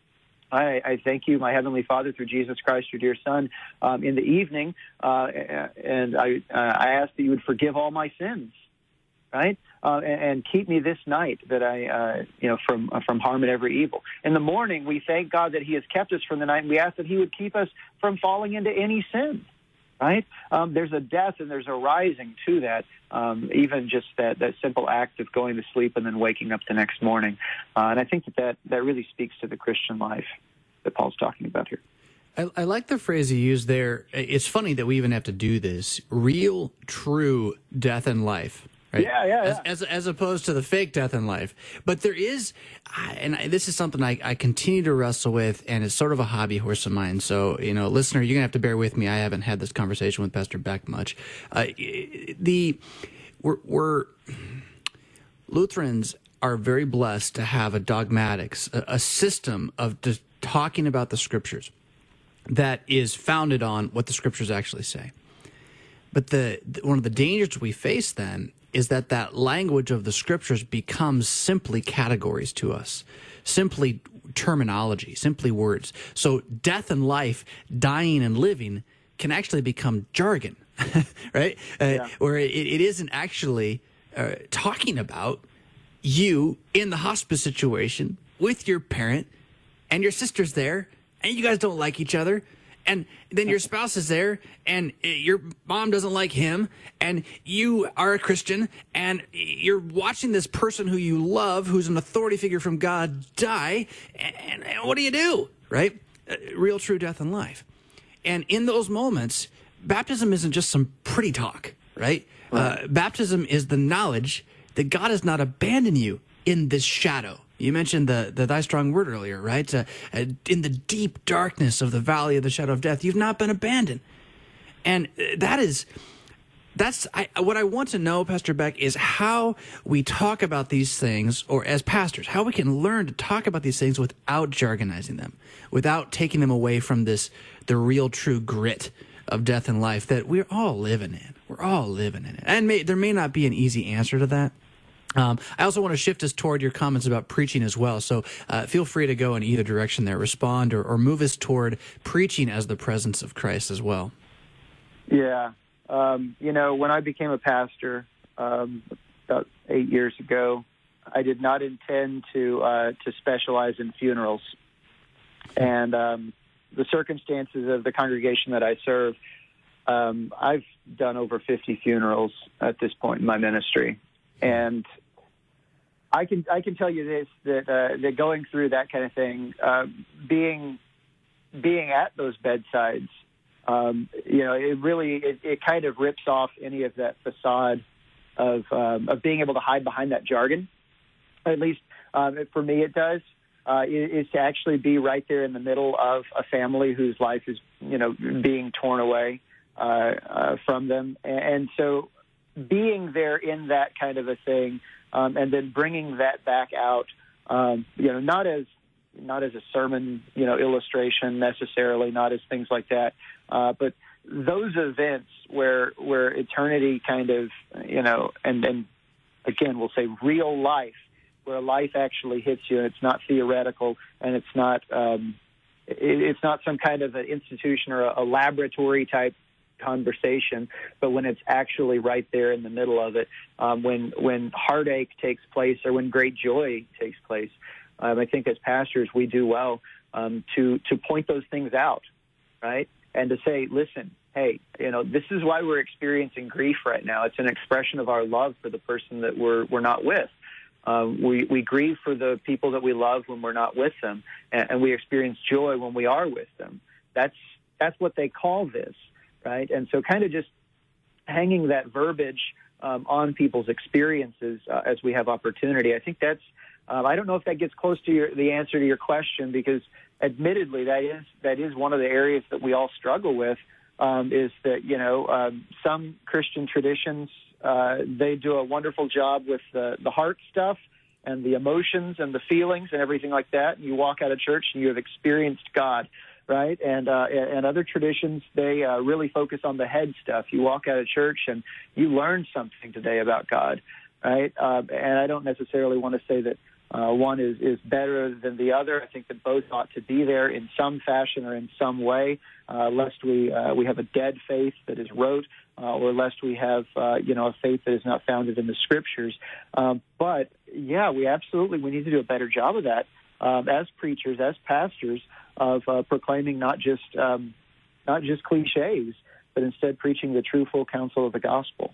I, I thank you, my Heavenly Father, through Jesus Christ, your dear Son, um, in the evening, uh, and I uh, I ask that you would forgive all my sins, right? Uh, and, and keep me this night that I, uh, you know, from uh, from harm and every evil. In the morning, we thank God that He has kept us from the night, and we ask that He would keep us from falling into any sin. Right? Um, there's a death and there's a rising to that. Um, even just that that simple act of going to sleep and then waking up the next morning. Uh, and I think that, that that really speaks to the Christian life that Paul's talking about here. I, I like the phrase you used there. It's funny that we even have to do this. Real, true death and life. Right? Yeah, yeah, yeah. As, as as opposed to the fake death in life. But there is, and I, this is something I, I continue to wrestle with, and it's sort of a hobby horse of mine. So, you know, listener, you're going to have to bear with me. I haven't had this conversation with Pastor Beck much. Uh, the we're, we're Lutherans are very blessed to have a dogmatics, a, a system of just talking about the Scriptures that is founded on what the Scriptures actually say. But the one of the dangers we face then is that that language of the Scriptures becomes simply categories to us, simply terminology, simply words. So death and life, dying and living can actually become jargon, right? Uh, yeah. Where it, it isn't actually uh, talking about you in the hospice situation with your parent and your sister's there and you guys don't like each other. And then your spouse is there, and your mom doesn't like him, and you are a Christian, and you're watching this person who you love, who's an authority figure from God, die, and, and what do you do, right? Uh, real, true death and life. And in those moments, baptism isn't just some pretty talk, right? right. Uh, baptism is the knowledge that God has not abandoned you in this shadow. You mentioned the, the thy strong word earlier, right? Uh, uh, in the deep darkness of the valley of the shadow of death, you've not been abandoned. And that is, that's I, what I want to know, Pastor Beck, is how we talk about these things, or as pastors, how we can learn to talk about these things without jargonizing them, without taking them away from this, the real true grit of death and life that we're all living in. We're all living in it. And may, there may not be an easy answer to that. Um, I also want to shift us toward your comments about preaching as well. So uh, feel free to go in either direction there, respond or, or move us toward preaching as the presence of Christ as well. Yeah. Um, you know, when I became a pastor um, about eight years ago, I did not intend to uh, to specialize in funerals. And um, the circumstances of the congregation that I serve, um, I've done over fifty funerals at this point in my ministry. And I can I can tell you this, that uh, that going through that kind of thing, uh, being being at those bedsides, um, you know, it really it, it kind of rips off any of that facade of um, of being able to hide behind that jargon. At least um, for me, it does. Uh, is to actually be right there in the middle of a family whose life is, you know, being torn away uh, uh, from them, and, and so being there in that kind of a thing. Um, and then bringing that back out, um, you know, not as not as a sermon, you know, illustration necessarily, not as things like that, uh, but those events where where eternity kind of, you know, and then again, we'll say real life, where life actually hits you, and it's not theoretical, and it's not um, it, it's not some kind of an institution or a, a laboratory type conversation, but when it's actually right there in the middle of it, um, when when heartache takes place or when great joy takes place, um, I think as pastors we do well um, to to point those things out, right, and to say, listen, hey, you know, this is why we're experiencing grief right now. It's an expression of our love for the person that we're we're not with. Um, we, we grieve for the people that we love when we're not with them, and, and we experience joy when we are with them. That's that's what they call this, right? And so kind of just hanging that verbiage um, on people's experiences uh, as we have opportunity, I think that's, um, I don't know if that gets close to your, the answer to your question, because admittedly that is that is one of the areas that we all struggle with, um, is that, you know, um, some Christian traditions, Uh, they do a wonderful job with the, the heart stuff and the emotions and the feelings and everything like that. And you walk out of church and you have experienced God, right? And uh, and other traditions, they uh, really focus on the head stuff. You walk out of church and you learn something today about God, right? Uh, and I don't necessarily want to say that uh, one is, is better than the other. I think that both ought to be there in some fashion or in some way, uh, lest we uh, we have a dead faith that is rote. Uh, or lest we have, uh, you know, a faith that is not founded in the Scriptures. Um, but, yeah, we absolutely, we need to do a better job of that um, as preachers, as pastors, of uh, proclaiming not just um, not just cliches, but instead preaching the true full counsel of the gospel.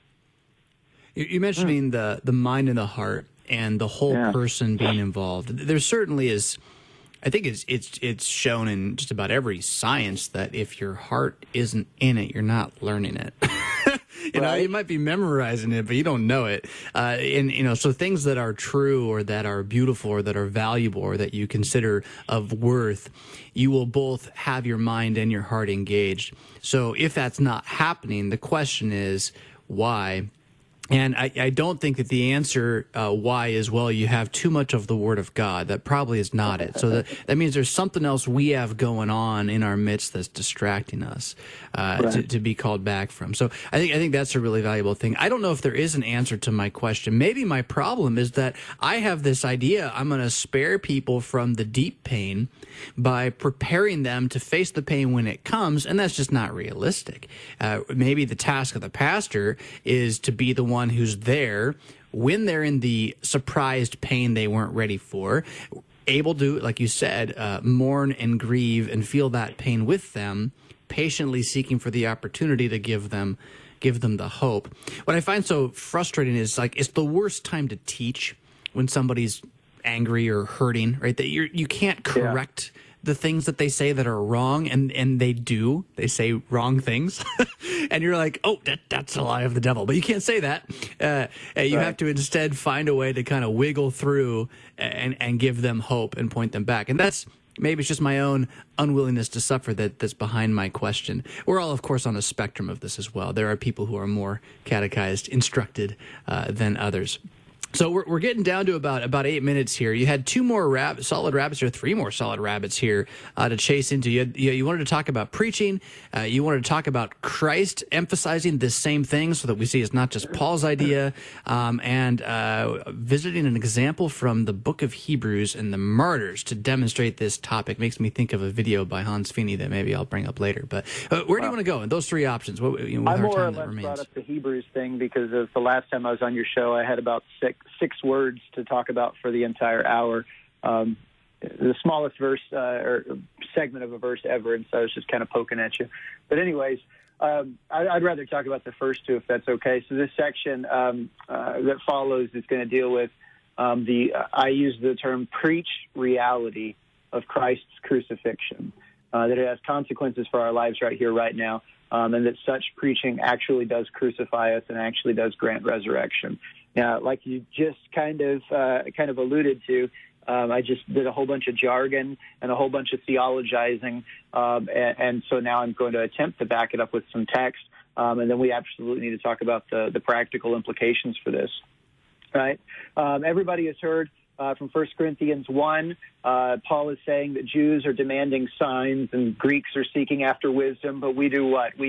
You're mentioning mm. the, the mind and the heart and the whole yeah. person being involved. There certainly is, I think it's it's it's shown in just about every science that if your heart isn't in it, you're not learning it. You know, right. You might be memorizing it, but you don't know it. Uh, and, you know, so things that are true or that are beautiful or that are valuable or that you consider of worth, you will both have your mind and your heart engaged. So if that's not happening, the question is why? And I, I don't think that the answer uh, why is, well, you have too much of the Word of God. That probably is not it. So that, that means there's something else we have going on in our midst that's distracting us uh, right. to, to be called back from. So I think I think that's a really valuable thing. I don't know if there is an answer to my question. Maybe my problem is that I have this idea I'm going to spare people from the deep pain by preparing them to face the pain when it comes, and that's just not realistic. Uh, maybe the task of the pastor is to be the one who's there when they're in the surprised pain they weren't ready for, able to, like you said, uh, mourn and grieve and feel that pain with them, patiently seeking for the opportunity to give them give them the hope. What I find so frustrating is, like, it's the worst time to teach when somebody's angry or hurting, right? That you you can't correct yeah. the things that they say that are wrong, and and they do. They say wrong things, and you're like, oh, that that's a lie of the devil. But you can't say that. Uh, you right. have to instead find a way to kind of wiggle through and and give them hope and point them back. And that's maybe it's just my own unwillingness to suffer that that's behind my question. We're all, of course, on a spectrum of this as well. There are people who are more catechized, instructed uh, than others. So we're we're getting down to about about eight minutes here. You had two more rab- solid rabbits, or three more solid rabbits here uh, to chase into. You, had, you you wanted to talk about preaching. Uh, you wanted to talk about Christ emphasizing this same thing, so that we see it's not just Paul's idea. Um, and uh, visiting an example from the Book of Hebrews and the martyrs to demonstrate this topic makes me think of a video by Hans Feeney that maybe I'll bring up later. But uh, where do you want to go in those three options? What, you know, I more or less brought up the Hebrews thing because of the last time I was on your show, I had about six. six words to talk about for the entire hour, um, the smallest verse uh, or segment of a verse ever, and so I was just kind of poking at you. But anyways, um, I, I'd rather talk about the first two if that's okay. So this section um, uh, that follows is going to deal with um, the, uh, I use the term preach reality of Christ's crucifixion, uh, that it has consequences for our lives right here, right now, um, and that such preaching actually does crucify us and actually does grant resurrection. Now, like you just kind of uh, kind of alluded to, um, I just did a whole bunch of jargon and a whole bunch of theologizing, um, and, and so now I'm going to attempt to back it up with some text, um, and then we absolutely need to talk about the, the practical implications for this. Right? Um, everybody has heard uh, from First Corinthians one, uh, Paul is saying that Jews are demanding signs and Greeks are seeking after wisdom, but we do what? We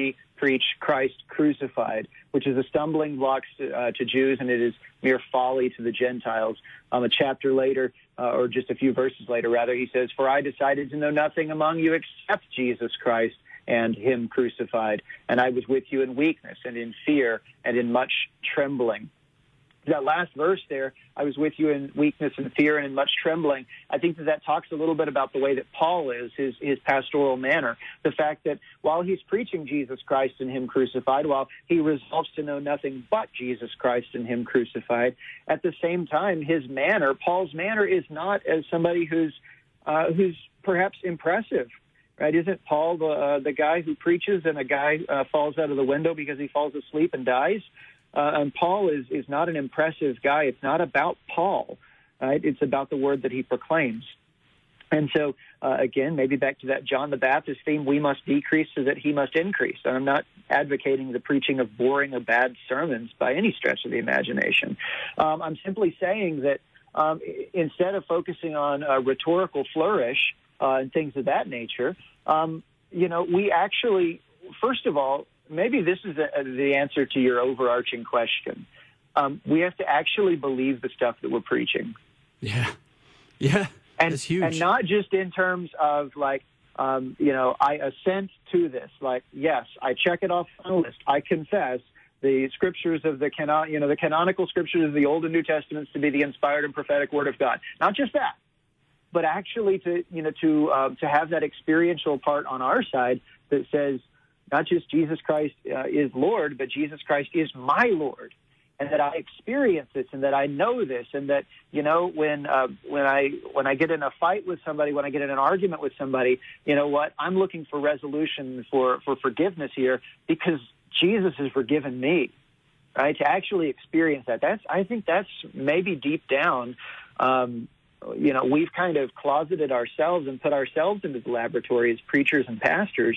preach Christ crucified, which is a stumbling block to, uh, to Jews, and it is mere folly to the Gentiles. Um, a chapter later, uh, or just a few verses later, rather, he says, "For I decided to know nothing among you except Jesus Christ and him crucified. And I was with you in weakness and in fear and in much trembling." That last verse there, "I was with you in weakness and fear and in much trembling," I think that that talks a little bit about the way that Paul is, his, his pastoral manner. The fact that while he's preaching Jesus Christ and him crucified, while he resolves to know nothing but Jesus Christ and him crucified, at the same time, his manner, Paul's manner, is not as somebody who's uh, who's perhaps impressive. Right? Isn't Paul the, uh, the guy who preaches and a guy uh, falls out of the window because he falls asleep and dies? Uh, and Paul is, is not an impressive guy. It's not about Paul, right? It's about the word that he proclaims. And so, uh, again, maybe back to that John the Baptist theme, we must decrease so that he must increase. And I'm not advocating the preaching of boring or bad sermons by any stretch of the imagination. Um, I'm simply saying that um, instead of focusing on a rhetorical flourish uh, and things of that nature, um, you know, we actually, first of all, maybe this is a, the answer to your overarching question. Um, we have to actually believe the stuff that we're preaching. Yeah. Yeah. And, that's huge. And not just in terms of like, um, you know, I assent to this. Like, yes, I check it off on the list. I confess the scriptures of the canon, you know, the canonical scriptures of the Old and New Testaments to be the inspired and prophetic word of God. Not just that, but actually to, you know, to uh, to have that experiential part on our side that says, not just Jesus Christ uh, is Lord, but Jesus Christ is my Lord, and that I experience this, and that I know this, and that, you know, when uh, when I when I get in a fight with somebody, when I get in an argument with somebody, you know what, I'm looking for resolution, for, for forgiveness here, because Jesus has forgiven me, right? To actually experience that, that's I think that's maybe deep down, um, you know, we've kind of closeted ourselves and put ourselves into the laboratory as preachers and pastors,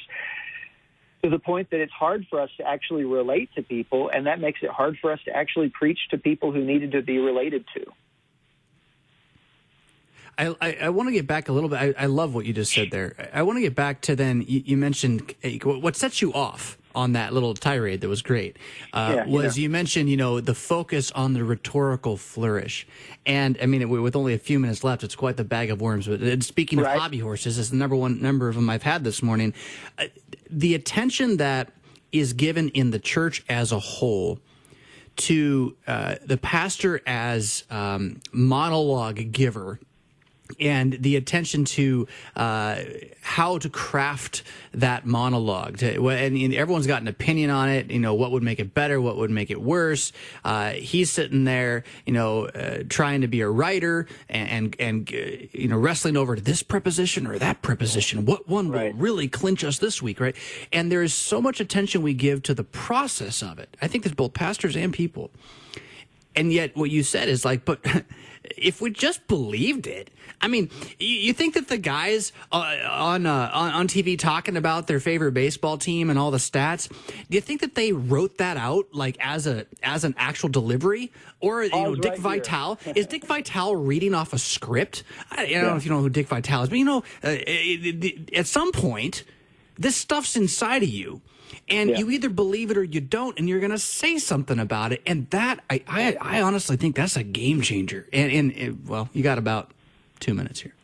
to the point that it's hard for us to actually relate to people, and that makes it hard for us to actually preach to people who needed to be related to. I, I, I want to get back a little bit. I, I love what you just said there. I, I want to get back to then, you, you mentioned what sets you off on that little tirade that was great, uh, yeah, was you, know. you mentioned, you know, the focus on the rhetorical flourish. And, I mean, it, with only a few minutes left, it's quite the bag of worms. But and speaking right. of hobby horses, it's the number one number of them I've had this morning. Uh, the attention that is given in the church as a whole to uh, the pastor as um, monologue giver, and the attention to uh, how to craft that monologue. To, and, and everyone's got an opinion on it. You know, what would make it better? What would make it worse? Uh, he's sitting there, you know, uh, trying to be a writer and, and, and uh, you know, wrestling over to this preposition or that preposition. What one will right. really clinch us this week, right? And there is so much attention we give to the process of it. I think there's both pastors and people. And yet what you said is like, but if we just believed it, I mean, you, you think that the guys uh, on, uh, on on T V talking about their favorite baseball team and all the stats, do you think that they wrote that out like as a as an actual delivery? Or, you know, Dick right Vitale, is Dick Vitale reading off a script? I, I don't yeah. know if you know who Dick Vitale is, but, you know, uh, it, it, at some point, this stuff's inside of you. And yeah. you either believe it or you don't, and you're going to say something about it. And that, I, I, I honestly think that's a game changer. And, and it, well, you got about two minutes here.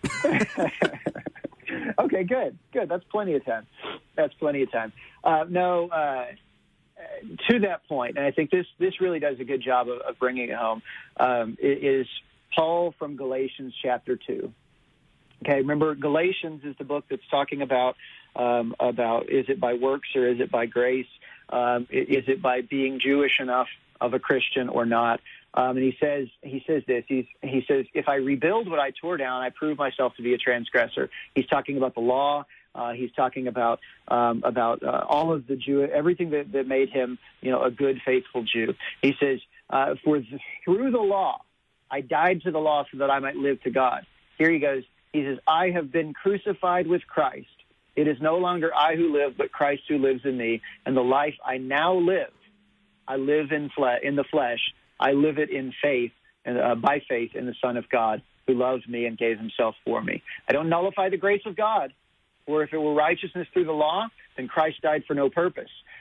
Okay, good, good. That's plenty of time. That's plenty of time. Uh, no, uh, to that point, and I think this, this really does a good job of, of bringing it home, um, is Paul from Galatians chapter two. Okay, remember, Galatians is the book that's talking about Um, about is it by works or is it by grace? Um, is it by being Jewish enough of a Christian or not? Um, and he says he says this. He's, he says, if I rebuild what I tore down, I prove myself to be a transgressor. He's talking about the law. Uh, he's talking about um, about uh, all of the Jew, everything that, that made him, you know, a good, faithful Jew. He says, uh, for the, through the law, I died to the law so that I might live to God. Here he goes. He says, I have been crucified with Christ. It is no longer I who live, but Christ who lives in me. And the life I now live, I live in, fle- in the flesh. I live it in faith, and uh, by faith in the Son of God, who loved me and gave himself for me. I don't nullify the grace of God, or if it were righteousness through the law, then Christ died for no purpose.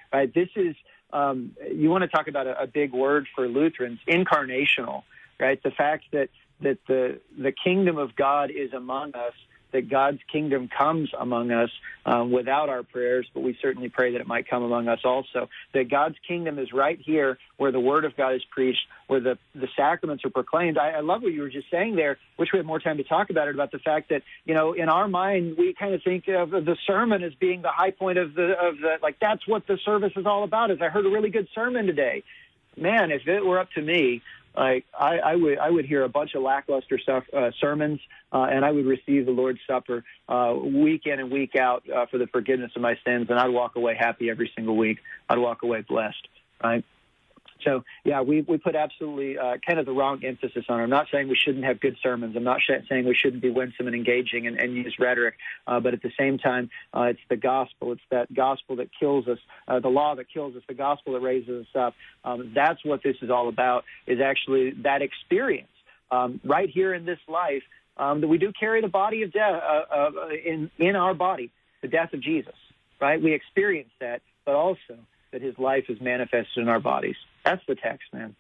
right? This is, um, you want to talk about a, a big word for Lutherans, incarnational, right? The fact that, that the, the kingdom of God is among us, that God's kingdom comes among us um, without our prayers, but we certainly pray that it might come among us also. That God's kingdom is right here where the word of God is preached, where the, the sacraments are proclaimed. I, I love what you were just saying there. Wish we had more time to talk about it, about the fact that, you know, in our mind, we kind of think of the sermon as being the high point of the, of the, like, that's what the service is all about, is I heard a really good sermon today. Man, if it were up to me, Like I, I would, I would hear a bunch of lackluster stuff, uh, sermons, uh, and I would receive the Lord's Supper uh, week in and week out uh, for the forgiveness of my sins, and I'd walk away happy every single week. I'd walk away blessed, right? So, yeah, we, we put absolutely uh, kind of the wrong emphasis on it. I'm not saying we shouldn't have good sermons. I'm not sh- saying we shouldn't be winsome and engaging and, and use rhetoric. Uh, but at the same time, uh, it's the gospel. It's that gospel that kills us, uh, the law that kills us, the gospel that raises us up. Um, that's what this is all about, is actually that experience um, right here in this life, um, that we do carry the body of death uh, uh, in, in our body, the death of Jesus, right? We experience that, but also that his life is manifested in our bodies. That's the text, man.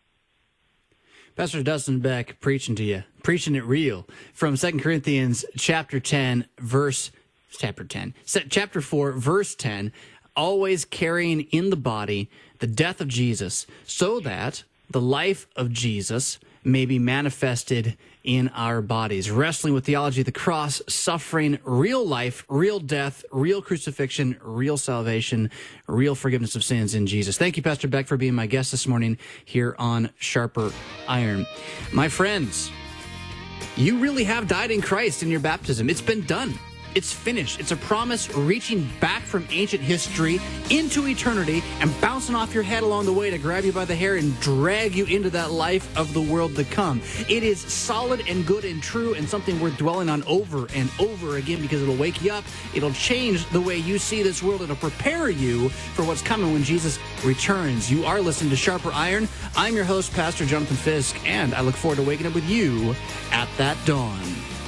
Pastor Dustin Beck preaching to you, preaching it real from Second Corinthians chapter ten, verse chapter ten, chapter four, verse ten. Always carrying in the body the death of Jesus, so that the life of Jesus may be manifested in our bodies. Wrestling with theology of the cross, suffering, real life, real death, real crucifixion, real salvation, real forgiveness of sins in Jesus. Thank you, Pastor Beck, for being my guest this morning here on Sharper Iron. My friends, you really have died in Christ in your baptism. It's been done. It's finished. It's a promise reaching back from ancient history into eternity and bouncing off your head along the way to grab you by the hair and drag you into that life of the world to come. It is solid and good and true and something worth dwelling on over and over again, because it'll wake you up. It'll change the way you see this world. It'll prepare you for what's coming when Jesus returns. You are listening to Sharper Iron. I'm your host, Pastor Jonathan Fisk, and I look forward to waking up with you at that dawn.